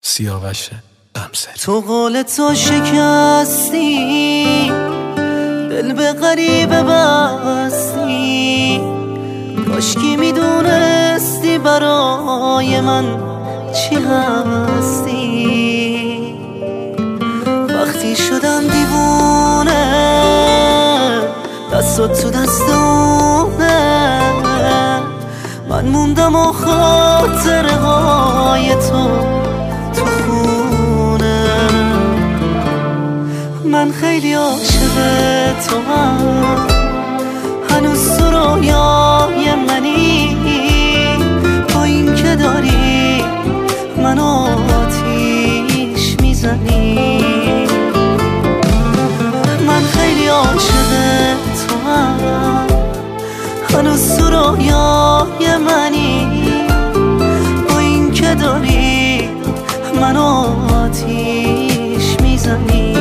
سیاوش قمصری. تو قول تو شکستی، دل به غریبه بستی، کاشکی میدونستی برای من چی هستی. وقتی شدم دیوونه، دستات تو دستونه، من موندم و خاطره های تو خونه. من خیلی عاشق تو هم، هنوز تو رویای منی، با این که داری منو آتیش میزنی. من خیلی عاشق تو هم، هنوز تو رویای منی، با این که داری منو آتیش میزنی.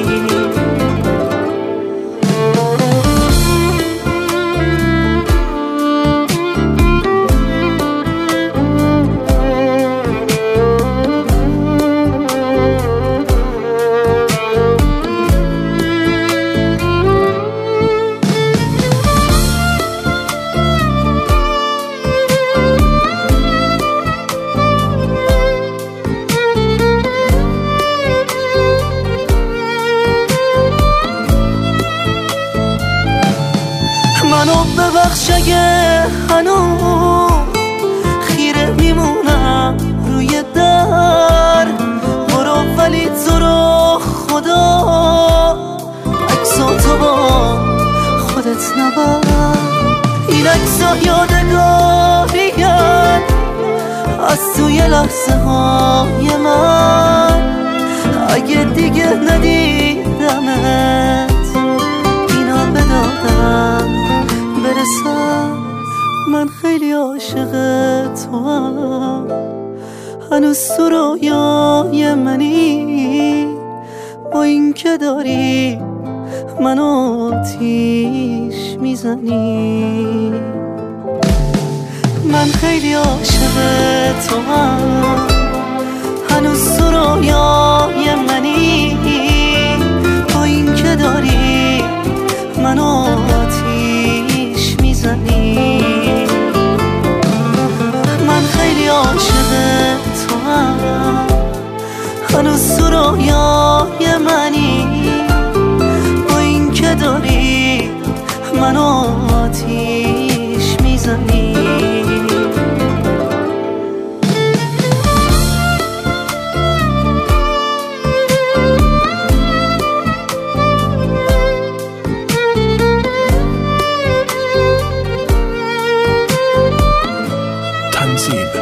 منو ببخش اگه هنوز خیره میمونم روی در، برو ولی تو رو خدا عکساتو با خودت نبر. این عکسا یادگارین از توی لحظه های من، اگه دیگه ندیدمت اینا بدادم برسم. من خیلی عاشق تو هم، هنوز تو رویای منی، با این که داری منو آتیش میزنی. من خیلی عاشق تو هم، هنوز تو رویای منی، با این که داری منو آتیش میزنی. من خیلی عاشق تو هم، هنوز تو رویای منی، با این که داری منو آتیش میزنی. تنظیم